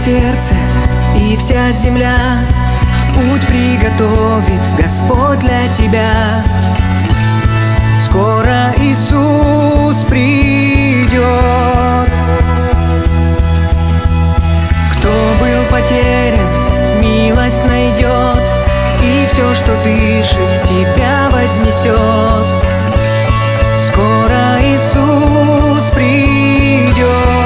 сердце и вся земля. Путь приготовит Господь для тебя. Скоро Иисус придет. Кто был потерян, милость найдет, и все, что дышит, тебя вознесет. Скоро Иисус придет.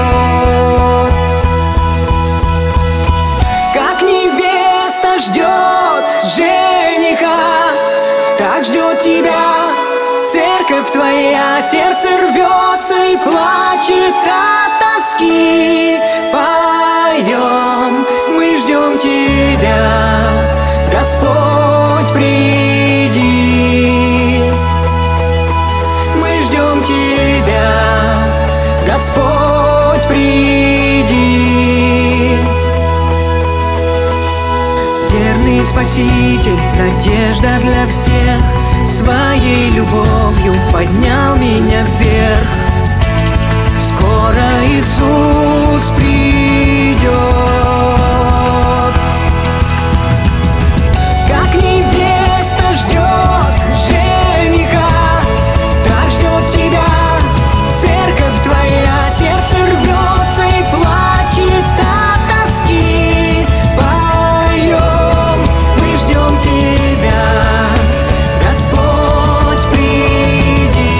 Как невеста ждет жениха, так ждет тебя церковь твоя. Сердце рвется и плачет от тоски. Поем, мы ждем тебя, Господь, приди. Мы ждем тебя, Господь, приди. Верный Спаситель, надежда для всех, своей любовью поднял меня вверх. Скоро Иисус придет. Как невеста ждет жениха, так ждет тебя церковь твоя. Сердце рвется и плачет от тоски. Поем, мы ждем тебя, Господь, приди.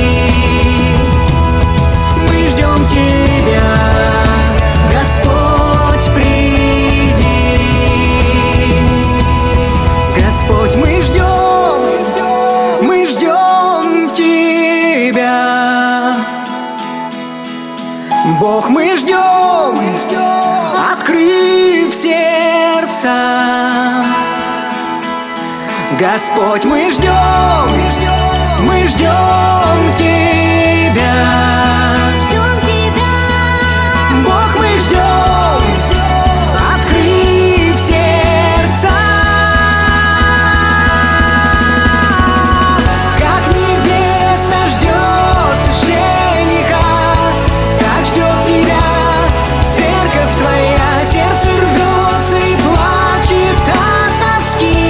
Мы ждем тебя, Господь, приди. Господь, мы ждем тебя. Бог, мы ждем, открыв сердца. Господь, мы ждем тебя. Бог, мы ждем, открыв сердца. Как невеста ждет жениха, так ждет тебя церковь твоя. Сердце рвется и плачет от тоски.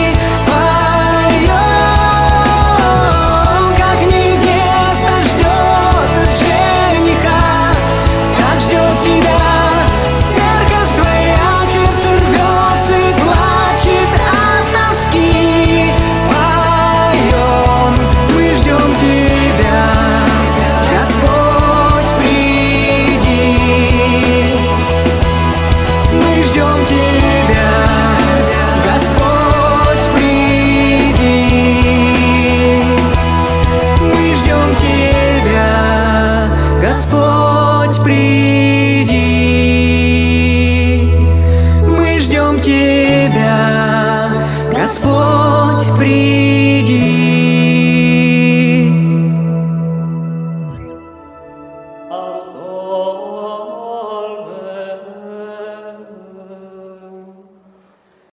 Поем, как невеста ждет жениха, так ждет тебя церковь твоя. Сердце рвется и плачет от тоски. Поем, мы ждем тебя, Господь, приди. Мы ждем тебя, Господь, приди. Мы ждем тебя, Господь, приди. Мы ждем тебя, Господь, приди.